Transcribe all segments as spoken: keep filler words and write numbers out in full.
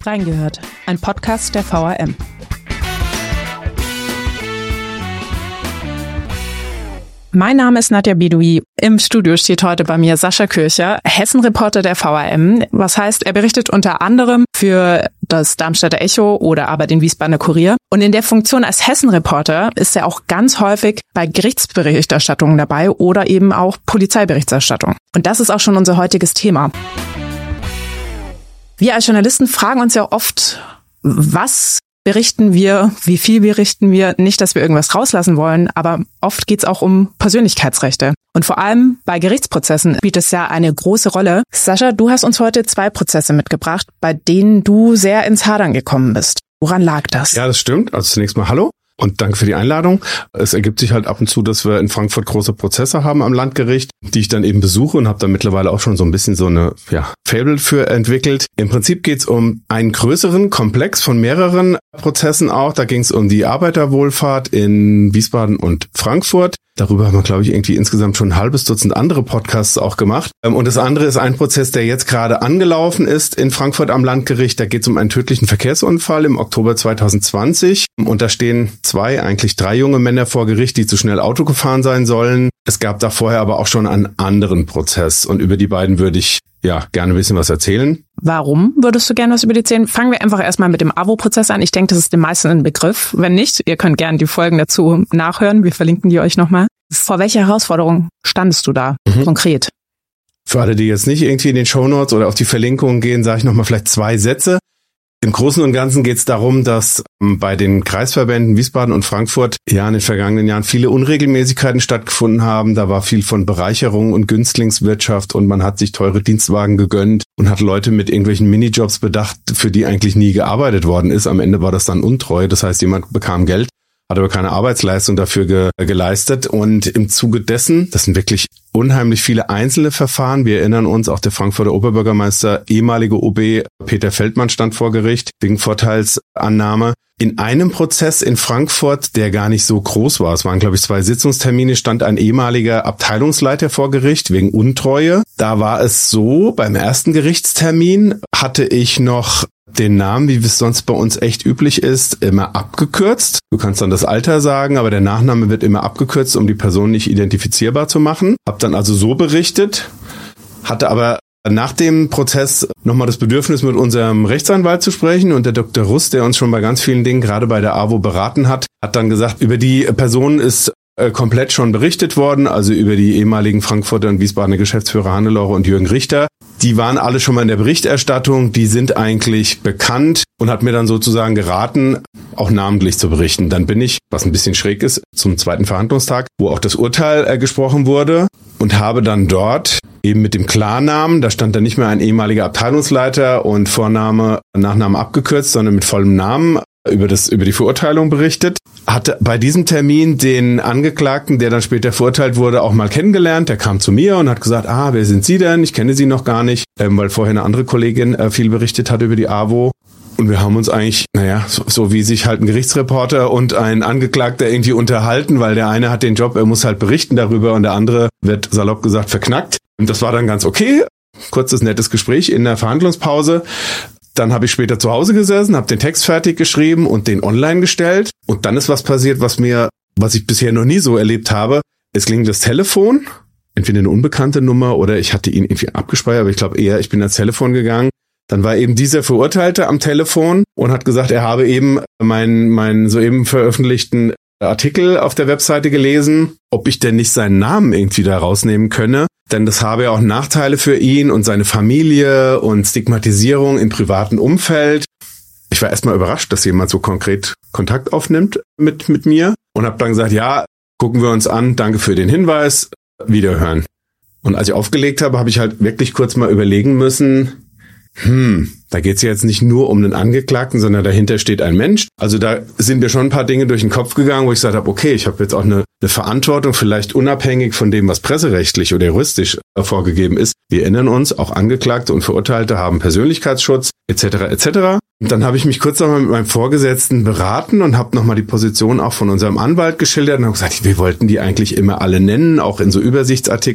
Reingehört, ein Podcast der V R M. Mein Name ist Nadja Bedoui. Im Studio steht heute bei mir Sascha Kircher, Hessen-Reporter der V R M. Was heißt, er berichtet unter anderem für das Darmstädter Echo oder aber den Wiesbadener Kurier. Und in der Funktion als Hessen-Reporter ist er auch ganz häufig bei Gerichtsberichterstattungen dabei oder eben auch Polizeiberichterstattung. Und das ist auch schon unser heutiges Thema. Wir als Journalisten fragen uns ja oft, was berichten wir, wie viel berichten wir, nicht, dass wir irgendwas rauslassen wollen, aber oft geht es auch um Persönlichkeitsrechte. Und vor allem bei Gerichtsprozessen spielt es ja eine große Rolle. Sascha, du hast uns heute zwei Prozesse mitgebracht, bei denen du sehr ins Hadern gekommen bist. Woran lag das? Ja, das stimmt. Also zunächst mal hallo. Und danke für die Einladung. Es ergibt sich halt ab und zu, dass wir in Frankfurt große Prozesse haben am Landgericht, die ich dann eben besuche und habe da mittlerweile auch schon so ein bisschen so eine ja, Fable für entwickelt. Im Prinzip geht es um einen größeren Komplex von mehreren Prozessen auch. Da ging es um die Arbeiterwohlfahrt in Wiesbaden und Frankfurt. Darüber haben wir, glaube ich, irgendwie insgesamt schon ein halbes Dutzend andere Podcasts auch gemacht. Und das andere ist ein Prozess, der jetzt gerade angelaufen ist in Frankfurt am Landgericht. Da geht es um einen tödlichen Verkehrsunfall im Oktober zwanzig zwanzig. Und da stehen zwei, eigentlich drei junge Männer vor Gericht, die zu schnell Auto gefahren sein sollen. Es gab da vorher aber auch schon einen anderen Prozess. Und über die beiden würde ich ja gerne ein bisschen was erzählen. Warum würdest du gerne was über die erzählen? Fangen wir einfach erstmal mit dem A W O-Prozess an. Ich denke, das ist den meisten ein Begriff. Wenn nicht, ihr könnt gerne die Folgen dazu nachhören. Wir verlinken die euch nochmal. Vor welcher Herausforderung standest du da mhm. konkret? Für alle, die jetzt nicht irgendwie in den Shownotes oder auf die Verlinkungen gehen, sage ich nochmal vielleicht zwei Sätze. Im Großen und Ganzen geht es darum, dass bei den Kreisverbänden Wiesbaden und Frankfurt ja in den vergangenen Jahren viele Unregelmäßigkeiten stattgefunden haben. Da war viel von Bereicherung und Günstlingswirtschaft und man hat sich teure Dienstwagen gegönnt und hat Leute mit irgendwelchen Minijobs bedacht, für die eigentlich nie gearbeitet worden ist. Am Ende war das dann Untreue. Das heißt, jemand bekam Geld, hat aber keine Arbeitsleistung dafür ge- geleistet. Und im Zuge dessen, das sind wirklich unheimlich viele einzelne Verfahren. Wir erinnern uns, auch der Frankfurter Oberbürgermeister, ehemalige O B Peter Feldmann stand vor Gericht wegen Vorteilsannahme. In einem Prozess in Frankfurt, der gar nicht so groß war, es waren, glaube ich, zwei Sitzungstermine, stand ein ehemaliger Abteilungsleiter vor Gericht wegen Untreue. Da war es so, beim ersten Gerichtstermin hatte ich noch den Namen, wie es sonst bei uns echt üblich ist, immer abgekürzt. Du kannst dann das Alter sagen, aber der Nachname wird immer abgekürzt, um die Person nicht identifizierbar zu machen. Hab dann also so berichtet, hatte aber nach dem Prozess nochmal das Bedürfnis, mit unserem Rechtsanwalt zu sprechen, und der Doktor Russ, der uns schon bei ganz vielen Dingen, gerade bei der A W O, beraten hat, hat dann gesagt, über die Person ist komplett schon berichtet worden, also über die ehemaligen Frankfurter und Wiesbadener Geschäftsführer Hannelore und Jürgen Richter. Die waren alle schon mal in der Berichterstattung, die sind eigentlich bekannt, und hat mir dann sozusagen geraten, auch namentlich zu berichten. Dann bin ich, was ein bisschen schräg ist, zum zweiten Verhandlungstag, wo auch das Urteil äh, gesprochen wurde, und habe dann dort eben mit dem Klarnamen, da stand dann nicht mehr ein ehemaliger Abteilungsleiter und Vorname, Nachname abgekürzt, sondern mit vollem Namen über das über die Verurteilung berichtet. Hatte bei diesem Termin den Angeklagten, der dann später verurteilt wurde, auch mal kennengelernt. Der kam zu mir und hat gesagt, ah, wer sind Sie denn? Ich kenne Sie noch gar nicht, ähm, weil vorher eine andere Kollegin äh, viel berichtet hat über die A W O. Und wir haben uns eigentlich, naja, so, so wie sich halt ein Gerichtsreporter und ein Angeklagter irgendwie unterhalten, weil der eine hat den Job, er muss halt berichten darüber, und der andere wird salopp gesagt verknackt. Und das war dann ganz okay. Kurzes, nettes Gespräch in der Verhandlungspause. Dann habe ich später zu Hause gesessen, habe den Text fertig geschrieben und den online gestellt. Und dann ist was passiert, was mir, was ich bisher noch nie so erlebt habe. Es klingelt das Telefon, entweder eine unbekannte Nummer oder ich hatte ihn irgendwie abgespeichert, aber ich glaube eher, ich bin ans Telefon gegangen. Dann war eben dieser Verurteilte am Telefon und hat gesagt, er habe eben meinen meinen soeben veröffentlichten Artikel auf der Webseite gelesen, ob ich denn nicht seinen Namen irgendwie da rausnehmen könne. Denn das habe ja auch Nachteile für ihn und seine Familie und Stigmatisierung im privaten Umfeld. Ich war erstmal überrascht, dass jemand so konkret Kontakt aufnimmt mit mit mir, und habe dann gesagt, ja, gucken wir uns an, danke für den Hinweis, wiederhören. Und als ich aufgelegt habe, habe ich halt wirklich kurz mal überlegen müssen, hm, da geht's ja jetzt nicht nur um den Angeklagten, sondern dahinter steht ein Mensch. Also da sind mir schon ein paar Dinge durch den Kopf gegangen, wo ich gesagt habe, okay, ich habe jetzt auch eine, eine Verantwortung, vielleicht unabhängig von dem, was presserechtlich oder juristisch vorgegeben ist. Wir erinnern uns, auch Angeklagte und Verurteilte haben Persönlichkeitsschutz et cetera et cetera. Und dann habe ich mich kurz nochmal mit meinem Vorgesetzten beraten und habe nochmal die Position auch von unserem Anwalt geschildert und habe gesagt, wir wollten die eigentlich immer alle nennen, auch in so Übersichtsartikeln.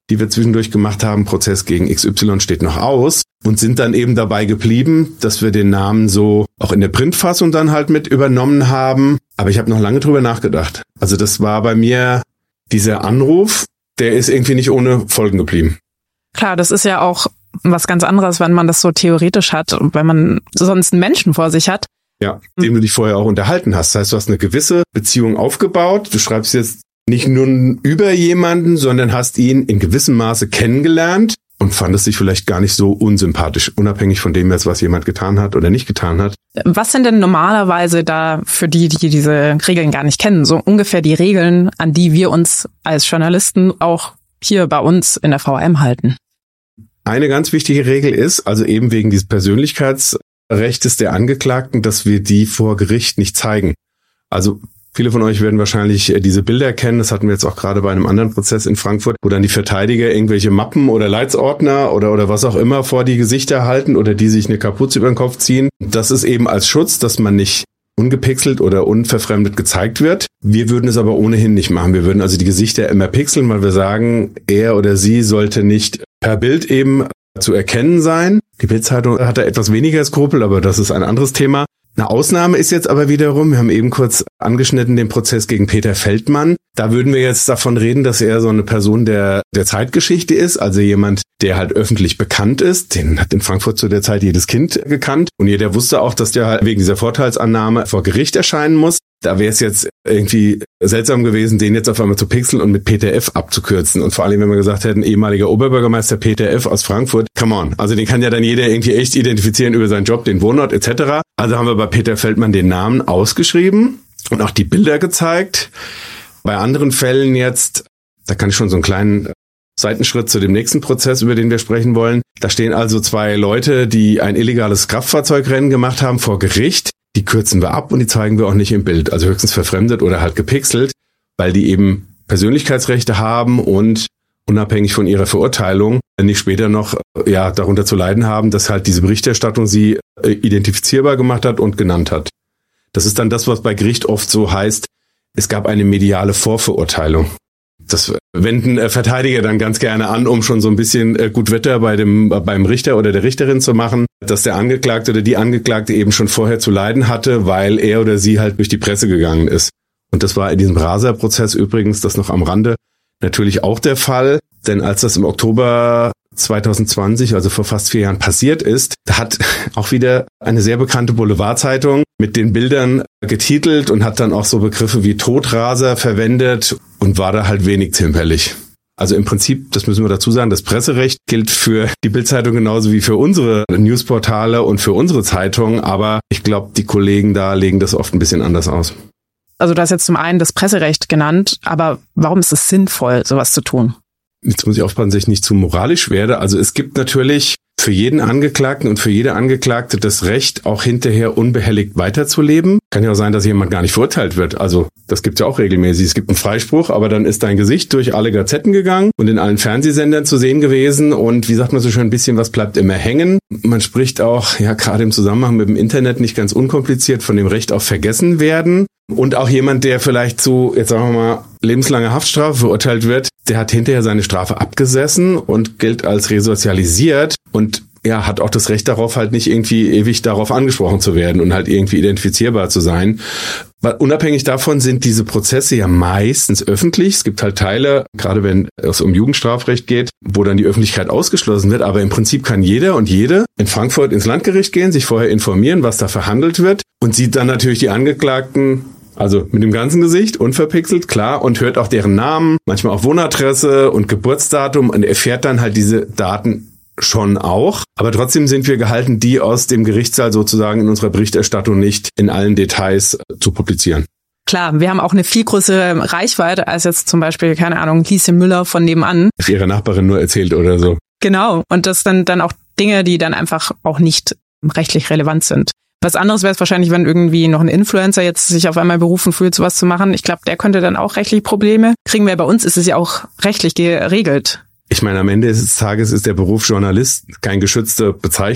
die wir zwischendurch gemacht haben. Prozess gegen X Y steht noch aus und sind dann eben dabei geblieben, dass wir den Namen so auch in der Printfassung dann halt mit übernommen haben. Aber ich habe noch lange drüber nachgedacht. Also das war bei mir dieser Anruf, der ist irgendwie nicht ohne Folgen geblieben. Klar, das ist ja auch was ganz anderes, wenn man das so theoretisch hat und wenn man sonst einen Menschen vor sich hat. Ja, dem du dich vorher auch unterhalten hast. Das heißt, du hast eine gewisse Beziehung aufgebaut. Du schreibst jetzt nicht nur über jemanden, sondern hast ihn in gewissem Maße kennengelernt und fandest dich vielleicht gar nicht so unsympathisch, unabhängig von dem jetzt, was jemand getan hat oder nicht getan hat. Was sind denn normalerweise da für die, die diese Regeln gar nicht kennen, so ungefähr die Regeln, an die wir uns als Journalisten auch hier bei uns in der V A M halten? Eine ganz wichtige Regel ist, also eben wegen dieses Persönlichkeitsrechtes der Angeklagten, dass wir die vor Gericht nicht zeigen. Also viele von euch werden wahrscheinlich diese Bilder kennen. Das hatten wir jetzt auch gerade bei einem anderen Prozess in Frankfurt, wo dann die Verteidiger irgendwelche Mappen oder Leitsordner oder oder was auch immer vor die Gesichter halten oder die sich eine Kapuze über den Kopf ziehen. Das ist eben als Schutz, dass man nicht ungepixelt oder unverfremdet gezeigt wird. Wir würden es aber ohnehin nicht machen. Wir würden also die Gesichter immer pixeln, weil wir sagen, er oder sie sollte nicht per Bild eben zu erkennen sein. Die Bild-Zeitung hat da etwas weniger Skrupel, aber das ist ein anderes Thema. Eine Ausnahme ist jetzt aber wiederum, wir haben eben kurz angeschnitten den Prozess gegen Peter Feldmann. Da würden wir jetzt davon reden, dass er so eine Person der der Zeitgeschichte ist, also jemand, der halt öffentlich bekannt ist. Den hat in Frankfurt zu der Zeit jedes Kind gekannt und jeder wusste auch, dass der halt wegen dieser Vorteilsannahme vor Gericht erscheinen muss. Da wäre es jetzt irgendwie seltsam gewesen, den jetzt auf einmal zu pixeln und mit Peter F. abzukürzen. Und vor allem, wenn wir gesagt hätten, ehemaliger Oberbürgermeister Peter F. aus Frankfurt, come on. Also den kann ja dann jeder irgendwie echt identifizieren über seinen Job, den Wohnort et cetera. Also haben wir bei Peter Feldmann den Namen ausgeschrieben und auch die Bilder gezeigt. Bei anderen Fällen jetzt, da kann ich schon so einen kleinen Seitenschritt zu dem nächsten Prozess, über den wir sprechen wollen. Da stehen also zwei Leute, die ein illegales Kraftfahrzeugrennen gemacht haben vor Gericht. Die kürzen wir ab und die zeigen wir auch nicht im Bild, also höchstens verfremdet oder halt gepixelt, weil die eben Persönlichkeitsrechte haben und unabhängig von ihrer Verurteilung nicht später noch ja darunter zu leiden haben, dass halt diese Berichterstattung sie identifizierbar gemacht hat und genannt hat. Das ist dann das, was bei Gericht oft so heißt, es gab eine mediale Vorverurteilung. Das wenden äh, Verteidiger dann ganz gerne an, um schon so ein bisschen äh, gut Wetter bei dem äh, beim Richter oder der Richterin zu machen, dass der Angeklagte oder die Angeklagte eben schon vorher zu leiden hatte, weil er oder sie halt durch die Presse gegangen ist. Und das war in diesem Raser-Prozess übrigens, das noch am Rande, natürlich auch der Fall. Denn als das im Oktober zwanzig zwanzig, also vor fast vier Jahren passiert ist, da hat auch wieder eine sehr bekannte Boulevardzeitung mit den Bildern getitelt und hat dann auch so Begriffe wie Todraser verwendet und war da halt wenig zimperlich. Also im Prinzip, das müssen wir dazu sagen, das Presserecht gilt für die Bild-Zeitung genauso wie für unsere Newsportale und für unsere Zeitung, aber ich glaube, die Kollegen da legen das oft ein bisschen anders aus. Also du hast jetzt zum einen das Presserecht genannt, aber warum ist es sinnvoll, sowas zu tun? Jetzt muss ich aufpassen, dass ich nicht zu moralisch werde. Also es gibt natürlich für jeden Angeklagten und für jede Angeklagte das Recht, auch hinterher unbehelligt weiterzuleben. Kann ja auch sein, dass jemand gar nicht verurteilt wird. Also das gibt's ja auch regelmäßig. Es gibt einen Freispruch, aber dann ist dein Gesicht durch alle Gazetten gegangen und in allen Fernsehsendern zu sehen gewesen. Und wie sagt man so schön, ein bisschen was bleibt immer hängen. Man spricht auch, ja gerade im Zusammenhang mit dem Internet nicht ganz unkompliziert, von dem Recht auf vergessen werden. Und auch jemand, der vielleicht zu, jetzt sagen wir mal, lebenslange Haftstrafe verurteilt wird, der hat hinterher seine Strafe abgesessen und gilt als resozialisiert und ja, hat auch das Recht darauf, halt nicht irgendwie ewig darauf angesprochen zu werden und halt irgendwie identifizierbar zu sein. Weil unabhängig davon sind diese Prozesse ja meistens öffentlich. Es gibt halt Teile, gerade wenn es um Jugendstrafrecht geht, wo dann die Öffentlichkeit ausgeschlossen wird. Aber im Prinzip kann jeder und jede in Frankfurt ins Landgericht gehen, sich vorher informieren, was da verhandelt wird und sieht dann natürlich die Angeklagten, also mit dem ganzen Gesicht, unverpixelt, klar, und hört auch deren Namen, manchmal auch Wohnadresse und Geburtsdatum und erfährt dann halt diese Daten schon auch. Aber trotzdem sind wir gehalten, die aus dem Gerichtssaal sozusagen in unserer Berichterstattung nicht in allen Details zu publizieren. Klar, wir haben auch eine viel größere Reichweite als jetzt zum Beispiel, keine Ahnung, Lieschen Müller von nebenan. Für ihre Nachbarin nur erzählt oder so. Genau, und das sind dann auch Dinge, die dann einfach auch nicht rechtlich relevant sind. Was anderes wäre es wahrscheinlich, wenn irgendwie noch ein Influencer jetzt sich auf einmal berufen fühlt, sowas zu machen. Ich glaube, der könnte dann auch rechtliche Probleme kriegen, weil bei uns ist es ja auch rechtlich geregelt. Ich meine, am Ende des Tages ist der Beruf Journalist keine geschützte Bezeichnung.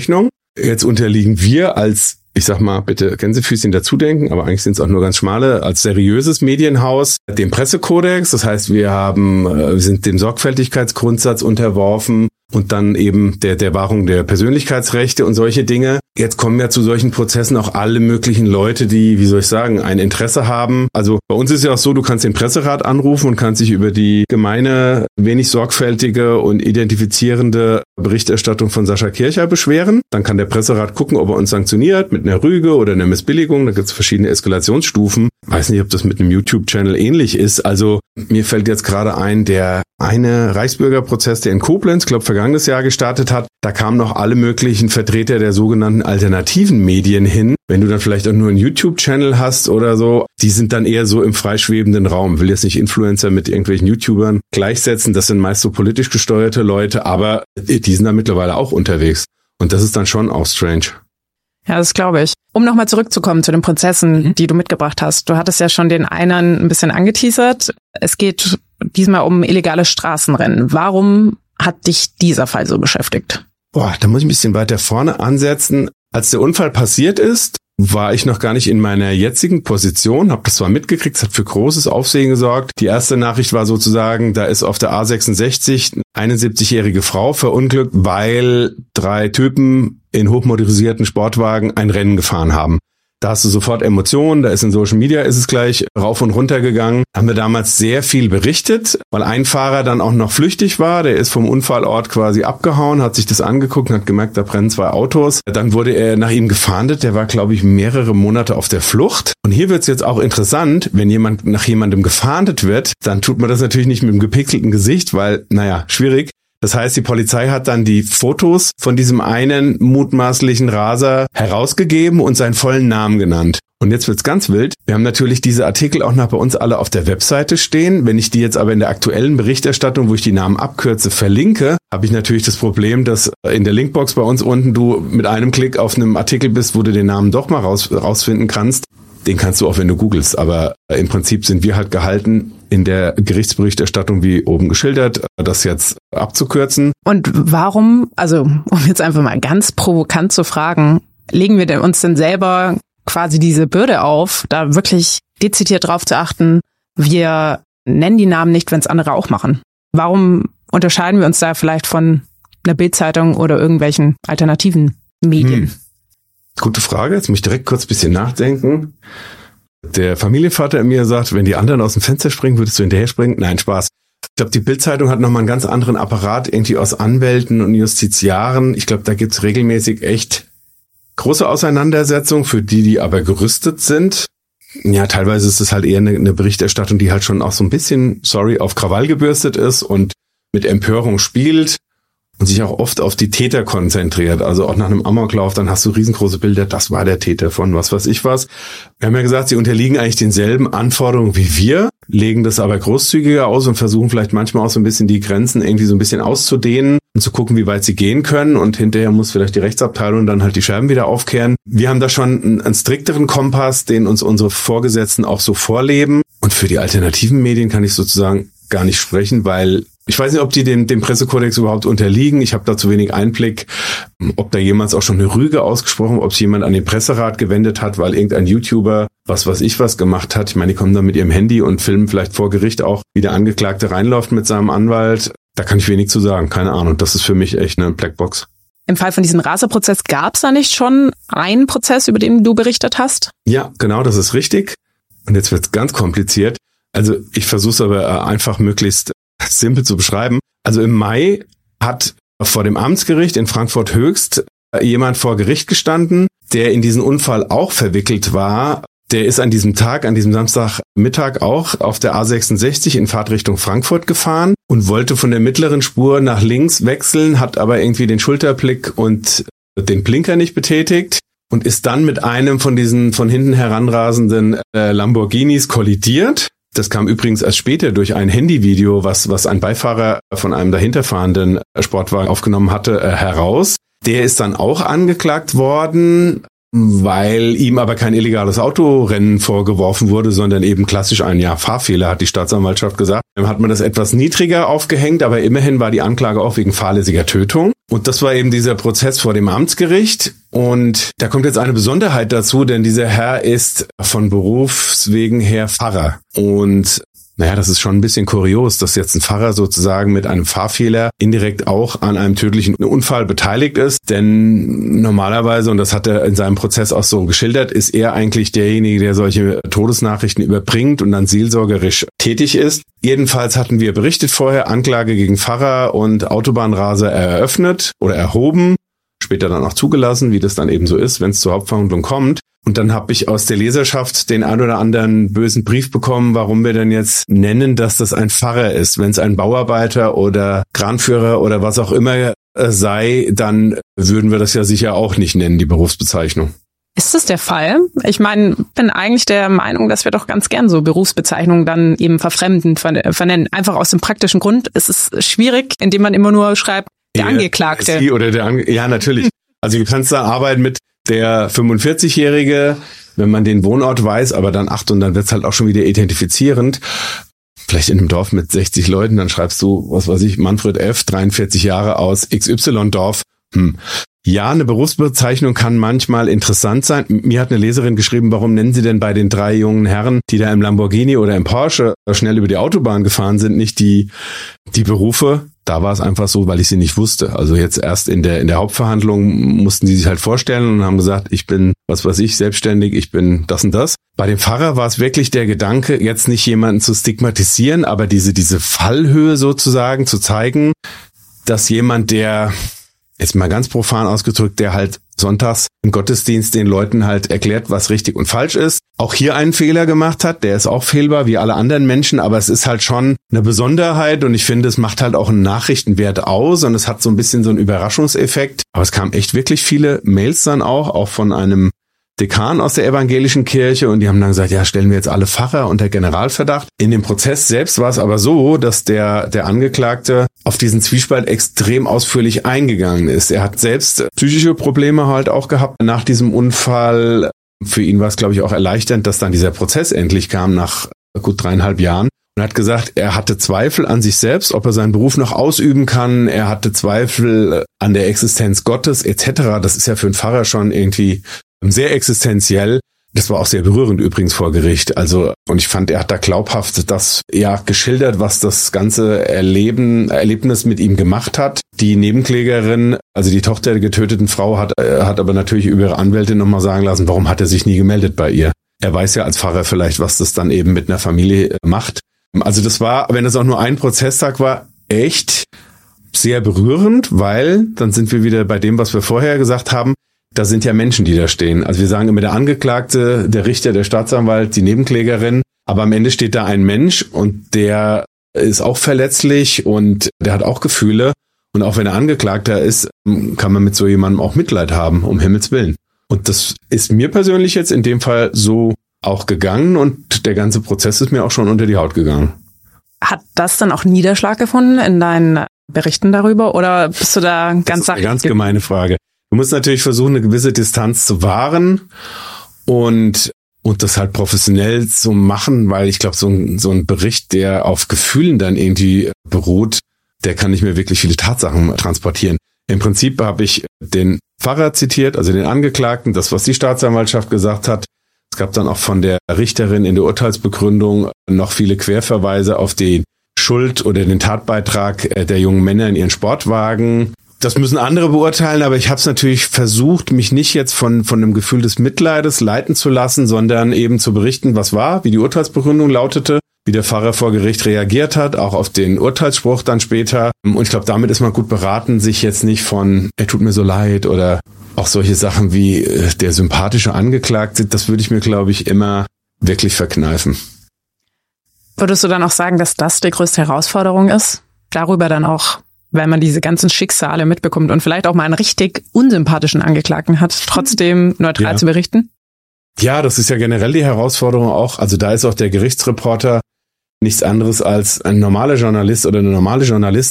Jetzt unterliegen wir als, ich sag mal, bitte Gänsefüßchen dazudenken, aber eigentlich sind es auch nur ganz schmale, als seriöses Medienhaus, dem Pressekodex. Das heißt, wir haben, wir sind dem Sorgfältigkeitsgrundsatz unterworfen und dann eben der, der Wahrung der Persönlichkeitsrechte und solche Dinge. Jetzt kommen ja zu solchen Prozessen auch alle möglichen Leute, die, wie soll ich sagen, ein Interesse haben. Also bei uns ist ja auch so, du kannst den Presserat anrufen und kannst dich über die gemeine, wenig sorgfältige und identifizierende Berichterstattung von Sascha Kircher beschweren. Dann kann der Presserat gucken, ob er uns sanktioniert mit einer Rüge oder einer Missbilligung. Da gibt es verschiedene Eskalationsstufen. Weiß nicht, ob das mit einem YouTube-Channel ähnlich ist. Also mir fällt jetzt gerade ein, der eine Reichsbürgerprozess, der in Koblenz, glaube vergangenes Jahr gestartet hat, da kamen noch alle möglichen Vertreter der sogenannten alternativen Medien hin. Wenn du dann vielleicht auch nur einen YouTube-Channel hast oder so, die sind dann eher so im freischwebenden Raum. Ich will jetzt nicht Influencer mit irgendwelchen YouTubern gleichsetzen. Das sind meist so politisch gesteuerte Leute, aber die sind da mittlerweile auch unterwegs. Und das ist dann schon auch strange. Ja, das glaube ich. Um nochmal zurückzukommen zu den Prozessen, die du mitgebracht hast. Du hattest ja schon den einen ein bisschen angeteasert. Es geht diesmal um illegale Straßenrennen. Warum hat dich dieser Fall so beschäftigt? Boah, da muss ich ein bisschen weiter vorne ansetzen. Als der Unfall passiert ist, war ich noch gar nicht in meiner jetzigen Position, habe das zwar mitgekriegt, es hat für großes Aufsehen gesorgt. Die erste Nachricht war sozusagen, da ist auf der A sechsundsechzig eine einundsiebzigjährige Frau verunglückt, weil drei Typen in hochmotorisierten Sportwagen ein Rennen gefahren haben. Da hast du sofort Emotionen, da ist in Social Media ist es gleich rauf und runter gegangen. Haben wir damals sehr viel berichtet, weil ein Fahrer dann auch noch flüchtig war. Der ist vom Unfallort quasi abgehauen, hat sich das angeguckt und hat gemerkt, da brennen zwei Autos. Dann wurde er nach ihm gefahndet. Der war, glaube ich, mehrere Monate auf der Flucht. Und hier wird's jetzt auch interessant, wenn jemand nach jemandem gefahndet wird, dann tut man das natürlich nicht mit einem gepixelten Gesicht, weil, naja, schwierig. Das heißt, die Polizei hat dann die Fotos von diesem einen mutmaßlichen Raser herausgegeben und seinen vollen Namen genannt. Und jetzt wird's ganz wild. Wir haben natürlich diese Artikel auch noch bei uns alle auf der Webseite stehen. Wenn ich die jetzt aber in der aktuellen Berichterstattung, wo ich die Namen abkürze, verlinke, habe ich natürlich das Problem, dass in der Linkbox bei uns unten du mit einem Klick auf einem Artikel bist, wo du den Namen doch mal raus, rausfinden kannst. Den kannst du auch, wenn du googelst. Aber im Prinzip sind wir halt gehalten, in der Gerichtsberichterstattung, wie oben geschildert, das jetzt abzukürzen. Und warum, also um jetzt einfach mal ganz provokant zu fragen, legen wir denn uns denn selber quasi diese Bürde auf, da wirklich dezidiert drauf zu achten, wir nennen die Namen nicht, wenn es andere auch machen? Warum unterscheiden wir uns da vielleicht von einer Bild-Zeitung oder irgendwelchen alternativen Medien? Hm. Gute Frage, jetzt muss ich direkt kurz ein bisschen nachdenken. Der Familienvater in mir sagt, wenn die anderen aus dem Fenster springen, würdest du hinterher springen? Nein, Spaß. Ich glaube, die Bild-Zeitung hat nochmal einen ganz anderen Apparat, irgendwie aus Anwälten und Justiziaren. Ich glaube, da gibt's regelmäßig echt große Auseinandersetzungen, für die, die aber gerüstet sind. Ja, teilweise ist es halt eher eine, eine Berichterstattung, die halt schon auch so ein bisschen, sorry, auf Krawall gebürstet ist und mit Empörung spielt. Und sich auch oft auf die Täter konzentriert. Also auch nach einem Amoklauf, dann hast du riesengroße Bilder, das war der Täter von was weiß ich was. Wir haben ja gesagt, sie unterliegen eigentlich denselben Anforderungen wie wir, legen das aber großzügiger aus und versuchen vielleicht manchmal auch so ein bisschen die Grenzen irgendwie so ein bisschen auszudehnen und zu gucken, wie weit sie gehen können. Und hinterher muss vielleicht die Rechtsabteilung dann halt die Scherben wieder aufkehren. Wir haben da schon einen, einen strikteren Kompass, den uns unsere Vorgesetzten auch so vorleben. Und für die alternativen Medien kann ich sozusagen gar nicht sprechen, weil ich weiß nicht, ob die dem, dem Pressekodex überhaupt unterliegen. Ich habe da zu wenig Einblick, ob da jemals auch schon eine Rüge ausgesprochen, ob sich jemand an den Presserat gewendet hat, weil irgendein YouTuber was weiß ich was gemacht hat. Ich meine, die kommen dann mit ihrem Handy und filmen vielleicht vor Gericht auch, wie der Angeklagte reinläuft mit seinem Anwalt. Da kann ich wenig zu sagen, keine Ahnung. Das ist für mich echt eine Blackbox. Im Fall von diesem Raserprozess gab es da nicht schon einen Prozess, über den du berichtet hast? Ja, genau, das ist richtig. Und jetzt wird's ganz kompliziert. Also ich versuche es aber einfach möglichst simpel zu beschreiben. Also im Mai hat vor dem Amtsgericht in Frankfurt Höchst jemand vor Gericht gestanden, der in diesen Unfall auch verwickelt war. Der ist an diesem Tag, an diesem Samstagmittag auch auf der A sechsundsechzig in Fahrtrichtung Frankfurt gefahren und wollte von der mittleren Spur nach links wechseln, hat aber irgendwie den Schulterblick und den Blinker nicht betätigt und ist dann mit einem von diesen von hinten heranrasenden äh, Lamborghinis kollidiert. Das kam übrigens erst später durch ein Handyvideo, was was ein Beifahrer von einem dahinterfahrenden Sportwagen aufgenommen hatte, äh, heraus. Der ist dann auch angeklagt worden. weil ihm aber kein illegales Autorennen vorgeworfen wurde, sondern eben klassisch ein ja, Fahrfehler, hat die Staatsanwaltschaft gesagt. Dann hat man das etwas niedriger aufgehängt, aber immerhin war die Anklage auch wegen fahrlässiger Tötung. Und das war eben dieser Prozess vor dem Amtsgericht. Und da kommt jetzt eine Besonderheit dazu, denn dieser Herr ist von Berufswegen her Pfarrer. Und naja, das ist schon ein bisschen kurios, dass jetzt ein Pfarrer sozusagen mit einem Fahrfehler indirekt auch an einem tödlichen Unfall beteiligt ist. Denn normalerweise, und das hat er in seinem Prozess auch so geschildert, ist er eigentlich derjenige, der solche Todesnachrichten überbringt und dann seelsorgerisch tätig ist. Jedenfalls hatten wir berichtet vorher, Anklage gegen Pfarrer und Autobahnraser eröffnet oder erhoben. Später dann auch zugelassen, wie das dann eben so ist, wenn es zur Hauptverhandlung kommt. Und dann habe ich aus der Leserschaft den ein oder anderen bösen Brief bekommen, warum wir denn jetzt nennen, dass das ein Pfarrer ist. Wenn es ein Bauarbeiter oder Kranführer oder was auch immer sei, dann würden wir das ja sicher auch nicht nennen, die Berufsbezeichnung. Ist das der Fall? Ich meine, bin eigentlich der Meinung, dass wir doch ganz gern so Berufsbezeichnungen dann eben verfremdend vernennen. Einfach aus dem praktischen Grund. Es ist schwierig, indem man immer nur schreibt, der Angeklagte. Sie oder der Ange- ja, natürlich. Also du kannst da arbeiten mit der fünfundvierzig-Jährige, wenn man den Wohnort weiß, aber dann acht und dann wird's halt auch schon wieder identifizierend. Vielleicht in einem Dorf mit sechzig Leuten, dann schreibst du, was weiß ich, Manfred F., dreiundvierzig Jahre aus X Y-Dorf. Hm. Ja, eine Berufsbezeichnung kann manchmal interessant sein. Mir hat eine Leserin geschrieben, warum nennen Sie denn bei den drei jungen Herren, die da im Lamborghini oder im Porsche schnell über die Autobahn gefahren sind, nicht die die Berufe? Da war es einfach so, weil ich sie nicht wusste. Also jetzt erst in der in der Hauptverhandlung mussten die sich halt vorstellen und haben gesagt, ich bin, was weiß ich, selbstständig, ich bin das und das. Bei dem Pfarrer war es wirklich der Gedanke, jetzt nicht jemanden zu stigmatisieren, aber diese diese Fallhöhe sozusagen zu zeigen, dass jemand, der jetzt mal ganz profan ausgedrückt, der halt sonntags im Gottesdienst den Leuten halt erklärt, was richtig und falsch ist, auch hier einen Fehler gemacht hat, der ist auch fehlbar wie alle anderen Menschen, aber es ist halt schon eine Besonderheit und ich finde, es macht halt auch einen Nachrichtenwert aus und es hat so ein bisschen so einen Überraschungseffekt, aber es kamen echt wirklich viele Mails dann auch, auch von einem Dekan aus der evangelischen Kirche und die haben dann gesagt, ja, stellen wir jetzt alle Pfarrer unter Generalverdacht. In dem Prozess selbst war es aber so, dass der der Angeklagte auf diesen Zwiespalt extrem ausführlich eingegangen ist. Er hat selbst psychische Probleme halt auch gehabt nach diesem Unfall. Für ihn war es, glaube ich, auch erleichternd, dass dann dieser Prozess endlich kam nach gut dreieinhalb Jahren. Und hat gesagt, er hatte Zweifel an sich selbst, ob er seinen Beruf noch ausüben kann. Er hatte Zweifel an der Existenz Gottes et cetera. Das ist ja für einen Pfarrer schon irgendwie sehr existenziell. Das war auch sehr berührend übrigens vor Gericht. Also, und ich fand, er hat da glaubhaft das ja geschildert, was das ganze Erleben, Erlebnis mit ihm gemacht hat. Die Nebenklägerin, also die Tochter der getöteten Frau, hat, hat aber natürlich über ihre Anwältin nochmal sagen lassen, warum hat er sich nie gemeldet bei ihr? Er weiß ja als Pfarrer vielleicht, was das dann eben mit einer Familie macht. Also das war, wenn es auch nur ein Prozesstag war, echt sehr berührend, weil dann sind wir wieder bei dem, was wir vorher gesagt haben. Da sind ja Menschen, die da stehen. Also wir sagen immer der Angeklagte, der Richter, der Staatsanwalt, die Nebenklägerin. Aber am Ende steht da ein Mensch und der ist auch verletzlich und der hat auch Gefühle. Und auch wenn er Angeklagter ist, kann man mit so jemandem auch Mitleid haben, um Himmels Willen. Und das ist mir persönlich jetzt in dem Fall so auch gegangen und der ganze Prozess ist mir auch schon unter die Haut gegangen. Hat das dann auch Niederschlag gefunden in deinen Berichten darüber oder bist du da ganz sachlich? Das ist eine ganz gemeine Frage. Du musst natürlich versuchen, eine gewisse Distanz zu wahren und und das halt professionell zu machen, weil ich glaube, so ein, so ein Bericht, der auf Gefühlen dann irgendwie beruht, der kann nicht mehr wirklich viele Tatsachen transportieren. Im Prinzip habe ich den Pfarrer zitiert, also den Angeklagten, das, was die Staatsanwaltschaft gesagt hat. Es gab dann auch von der Richterin in der Urteilsbegründung noch viele Querverweise auf die Schuld oder den Tatbeitrag der jungen Männer in ihren Sportwagen. Das müssen andere beurteilen, aber ich habe es natürlich versucht, mich nicht jetzt von von einem Gefühl des Mitleides leiten zu lassen, sondern eben zu berichten, was war, wie die Urteilsbegründung lautete, wie der Pfarrer vor Gericht reagiert hat, auch auf den Urteilsspruch dann später. Und ich glaube, damit ist man gut beraten, sich jetzt nicht von, er tut mir so leid oder auch solche Sachen wie der sympathische Angeklagte, das würde ich mir, glaube ich, immer wirklich verkneifen. Würdest du dann auch sagen, dass das die größte Herausforderung ist? Darüber dann auch, weil man diese ganzen Schicksale mitbekommt und vielleicht auch mal einen richtig unsympathischen Angeklagten hat, trotzdem neutral ja. zu berichten? Ja, das ist ja generell die Herausforderung auch. Also da ist auch der Gerichtsreporter nichts anderes als ein normaler Journalist oder eine normale Journalistin.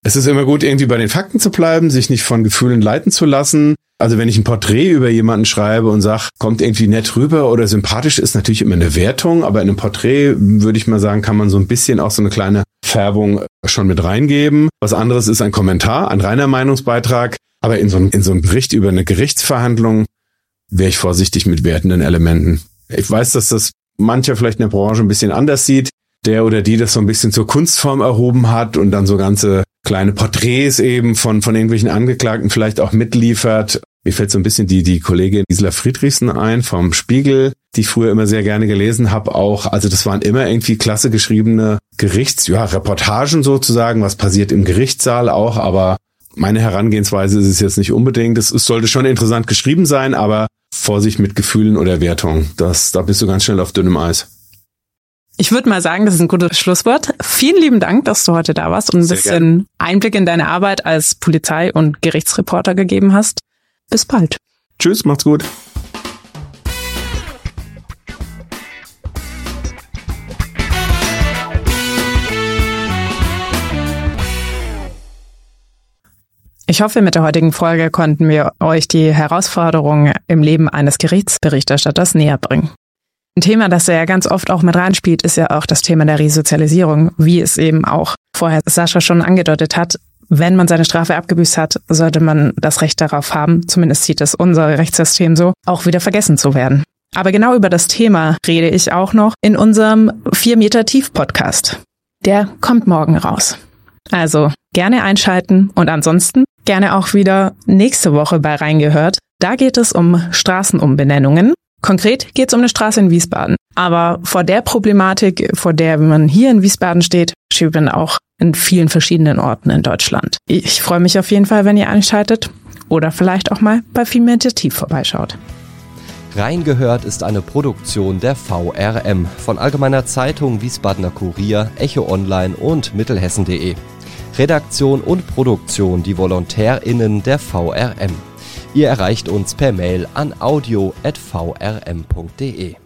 Es ist immer gut, irgendwie bei den Fakten zu bleiben, sich nicht von Gefühlen leiten zu lassen. Also wenn ich ein Porträt über jemanden schreibe und sage, kommt irgendwie nett rüber oder sympathisch, ist natürlich immer eine Wertung. Aber in einem Porträt, würde ich mal sagen, kann man so ein bisschen auch so eine kleine Färbung schon mit reingeben. Was anderes ist ein Kommentar, ein reiner Meinungsbeitrag. Aber in so einem, in so einem Bericht über eine Gerichtsverhandlung wäre ich vorsichtig mit wertenden Elementen. Ich weiß, dass das mancher vielleicht in der Branche ein bisschen anders sieht. Der oder die das so ein bisschen zur Kunstform erhoben hat und dann so ganze kleine Porträts eben von von irgendwelchen Angeklagten vielleicht auch mitliefert. Mir fällt so ein bisschen die die Kollegin Gisela Friedrichsen ein vom Spiegel, die ich früher immer sehr gerne gelesen habe auch. Also das waren immer irgendwie klasse geschriebene Gerichts, ja, Reportagen sozusagen, was passiert im Gerichtssaal auch, aber meine Herangehensweise ist es jetzt nicht unbedingt. Es, es sollte schon interessant geschrieben sein, aber Vorsicht mit Gefühlen oder Wertung. Das, da bist du ganz schnell auf dünnem Eis. Ich würde mal sagen, das ist ein gutes Schlusswort. Vielen lieben Dank, dass du heute da warst und ein Sehr bisschen gerne. Einblick in deine Arbeit als Polizei- und Gerichtsreporter gegeben hast. Bis bald. Tschüss, macht's gut. Ich hoffe, mit der heutigen Folge konnten wir euch die Herausforderungen im Leben eines Gerichtsberichterstatters näher bringen. Ein Thema, das ja ganz oft auch mit reinspielt, ist ja auch das Thema der Resozialisierung, wie es eben auch vorher Sascha schon angedeutet hat. Wenn man seine Strafe abgebüßt hat, sollte man das Recht darauf haben, zumindest sieht es unser Rechtssystem so, auch wieder vergessen zu werden. Aber genau über das Thema rede ich auch noch in unserem vier Meter Tief Podcast. Der kommt morgen raus. Also gerne einschalten und ansonsten gerne auch wieder nächste Woche bei Reingehört. Da geht es um Straßenumbenennungen. Konkret geht es um eine Straße in Wiesbaden. Aber vor der Problematik, vor der man hier in Wiesbaden steht, steht man auch in vielen verschiedenen Orten in Deutschland. Ich freue mich auf jeden Fall, wenn ihr einschaltet oder vielleicht auch mal bei vier Meter Tief vorbeischaut. Reingehört ist eine Produktion der V R M von Allgemeiner Zeitung, Wiesbadener Kurier, Echo Online und Mittelhessen punkt de. Redaktion und Produktion die VolontärInnen der V R M. Ihr erreicht uns per Mail an audio at v r m punkt de.